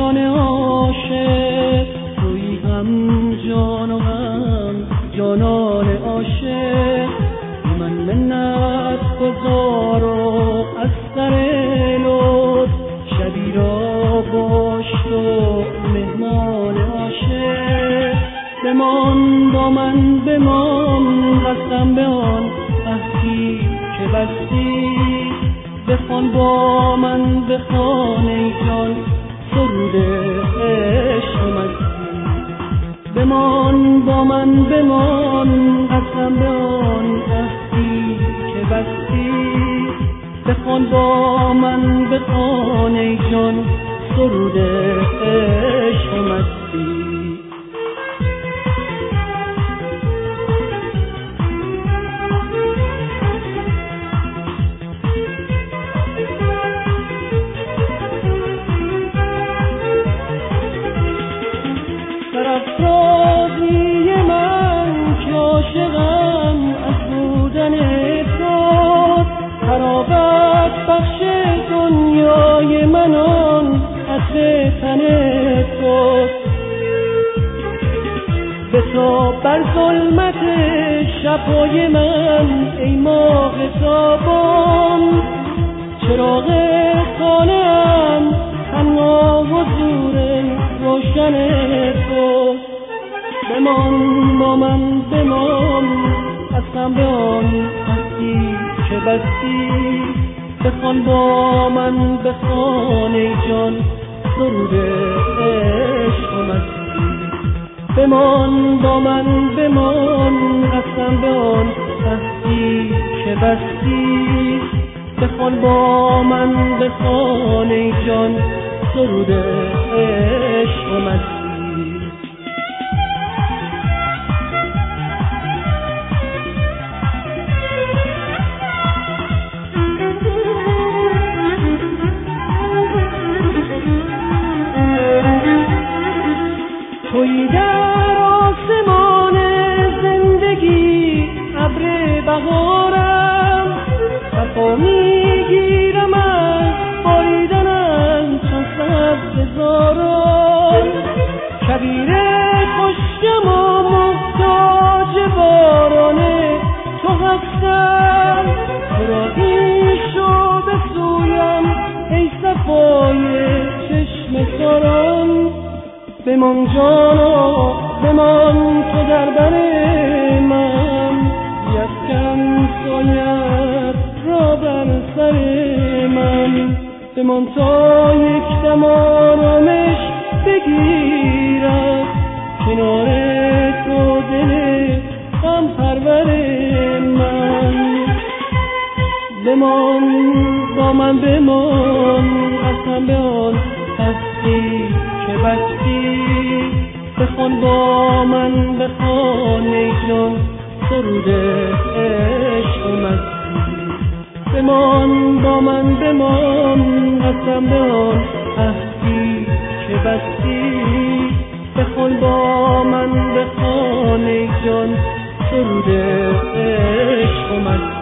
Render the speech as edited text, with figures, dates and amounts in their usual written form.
جان عاشق، تویی هم جان و هم جانان عاشق. من منت گزار و از سر لطف، شبی را باش تو مهمان عاشق. بمان با من بمان، قسم به آن عهدی که بستی. بخوان با من بخوان ای جان سرود عشق و مستی. بمان با من بمان، قسم به آن عهدی که بستی. بخوان با من بخوان ای جان سرود عشق و مستی. سرافرازی من که عاشقم از بودن توست، تراوت بخش دنیای من آن عطر تن توست. به تو بر ظلمت شبهای من ای ماه تابان، چراغ خانه‌ام تنها حضور روشن توست. بمان با من بمان، قسم به آن عهدی که بستی. بخوان با من بخوان ای جان سرود عشق و مستی. بمان با من بمان، قسم به آن عهدی که بستی. بخوان با من بخوان ای جان سرود عشق و مستی. تویی در آسمان زندگی ابر بهارم، صفا میگیرم از باریدنم چون سبززاران. کبیر خشکم و محتاج باران تو هستم، تو را پیشو بسویم ای صفای چشم ساران. بمان جانا بمان تو در بر من، بیفکن سایت را بر سر من. بمان تا یک دم آرامش بگیرم کنار تو دل غم پرور من. بمان با من بمان، قسم به آن عهدی که بستی. بخوان با من بخوان ای جان سرود عشق و مستی. بمان با من بمان، قسم به آن عهدی که بستی. بخوان با من بخوان ای جان سرود عشق و مستی.